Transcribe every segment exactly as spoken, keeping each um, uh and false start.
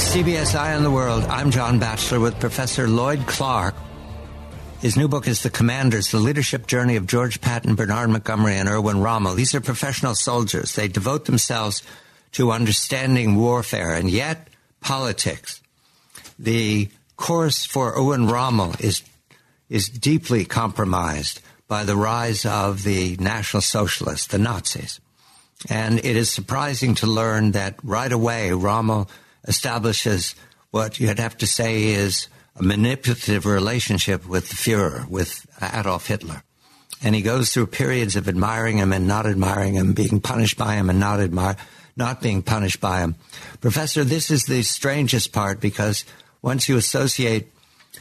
C B S Eye on the World. I'm John Batchelor with Professor Lloyd Clark. His new book is The Commanders, The Leadership Journey of George Patton, Bernard Montgomery, and Erwin Rommel. These are professional soldiers. They devote themselves to understanding warfare and yet politics. The course for Erwin Rommel is, is deeply compromised by the rise of the National Socialists, the Nazis. And it is surprising to learn that right away Rommel establishes what you'd have to say is a manipulative relationship with the Fuhrer, with Adolf Hitler. And he goes through periods of admiring him and not admiring him, being punished by him and not admire, not being punished by him. Professor, this is the strangest part, because once you associate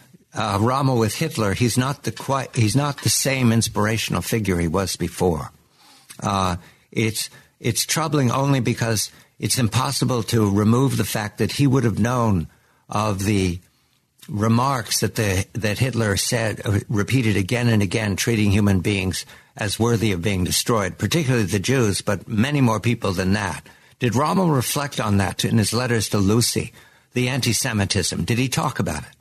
uh, Rommel with Hitler, he's not the quite, he's not the same inspirational figure he was before. Uh, it's it's troubling only because it's impossible to remove the fact that he would have known of the remarks that the that Hitler said, uh, repeated again and again, treating human beings as worthy of being destroyed, particularly the Jews, but many more people than that. Did Rommel reflect on that in his letters to Lucy, the anti-Semitism? Did he talk about it?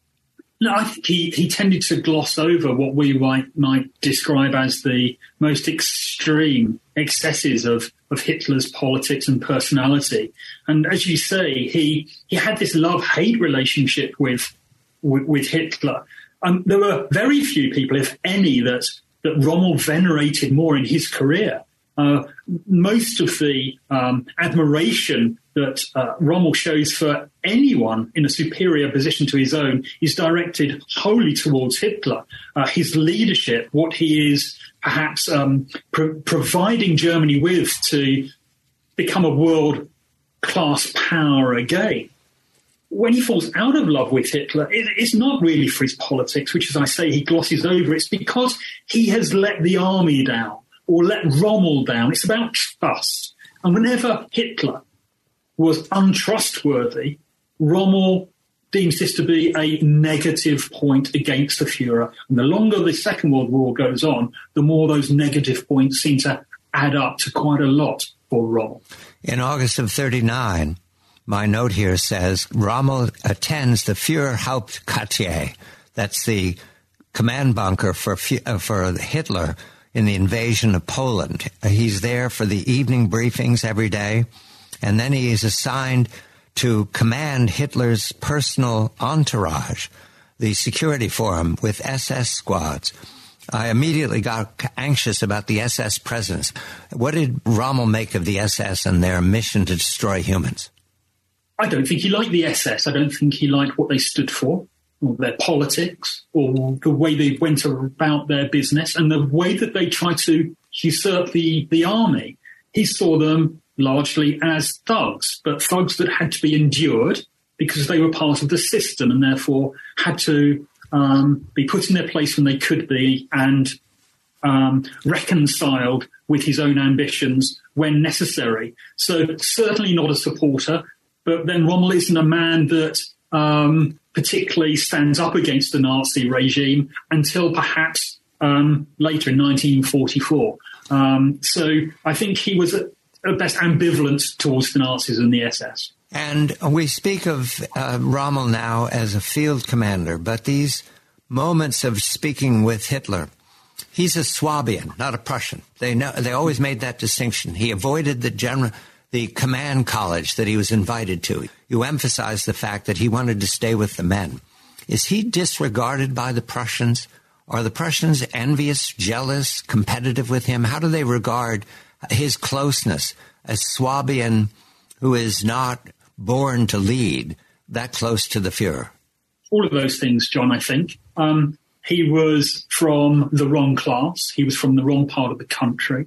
No, I think he, he tended to gloss over what we might, might describe as the most extreme excesses of, of Hitler's politics and personality. And as you say, he he had this love-hate relationship with with, with Hitler. Um, there were very few people, if any, that, that Rommel venerated more in his career. Uh, most of the um, admiration that uh, Rommel shows for anyone in a superior position to his own is directed wholly towards Hitler. Uh, his leadership, what he is perhaps um, pro- providing Germany with to become a world-class power again. When he falls out of love with Hitler, it, it's not really for his politics, which, as I say, he glosses over. It's because he has let the army down or let Rommel down. It's about trust. And whenever Hitler was untrustworthy, Rommel deems this to be a negative point against the Fuhrer. And the longer the Second World War goes on, the more those negative points seem to add up to quite a lot for Rommel. In August of thirty-nine, my note here says, Rommel attends the Führerhauptquartier. That's the command bunker for, uh, for Hitler in the invasion of Poland. He's there for the evening briefings every day. And then he is assigned to command Hitler's personal entourage, the security for him, with S S squads. I immediately got anxious about the S S presence. What did Rommel make of the S S and their mission to destroy humans? I don't think he liked the S S. I don't think he liked what they stood for, or their politics, or the way they went about their business, and the way that they tried to usurp the, the army. He saw them largely as thugs, but thugs that had to be endured because they were part of the system and therefore had to um, be put in their place when they could be and um, reconciled with his own ambitions when necessary. So certainly not a supporter, but then Rommel isn't a man that um, particularly stands up against the Nazi regime until perhaps um, later in nineteen forty-four. Um, so I think he was at, at best ambivalent towards the Nazis and the S S. And we speak of uh, Rommel now as a field commander, but these moments of speaking with Hitler, he's a Swabian, not a Prussian. They know, they always made that distinction. He avoided the general, the command college that he was invited to. You emphasize the fact that he wanted to stay with the men. Is he disregarded by the Prussians? Are the Prussians envious, jealous, competitive with him? How do they regard his closeness as Swabian who is not born to lead, that close to the Fuhrer? All of those things, John, I think. Um, he was from the wrong class. He was from the wrong part of the country.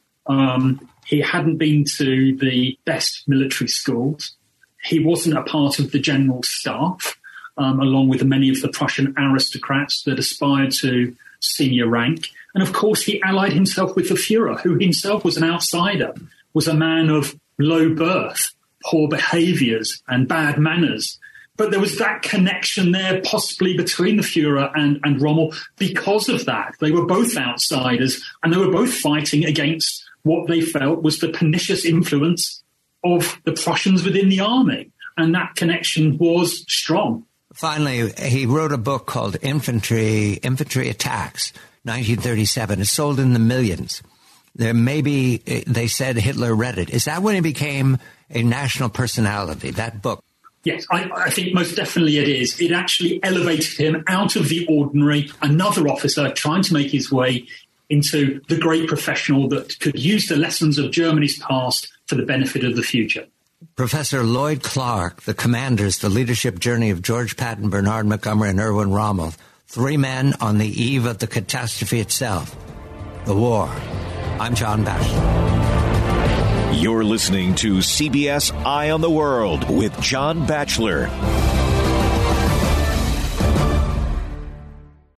Um, he hadn't been to the best military schools. He wasn't a part of the general staff, um, along with many of the Prussian aristocrats that aspired to senior rank. And of course, he allied himself with the Fuhrer, who himself was an outsider, was a man of low birth, poor behaviours and bad manners. But there was that connection there possibly between the Fuhrer and, and Rommel because of that. They were both outsiders and they were both fighting against what they felt was the pernicious influence of the Prussians within the army. and that connection was strong. Finally, he wrote a book called Infantry Infantry Attacks, nineteen thirty-seven. It sold in the millions. There maybe they said Hitler read it. Is that when he became a national personality, that book? Yes, I, I think most definitely it is. It actually elevated him out of the ordinary, another officer trying to make his way into the great professional that could use the lessons of Germany's past for the benefit of the future. Professor Lloyd Clark, The Commanders, The Leadership Journey of George Patton, Bernard Montgomery, and Erwin Rommel. Three men on the eve of the catastrophe itself, the war. I'm John Batchelor. You're listening to C B S Eye on the World with John Batchelor.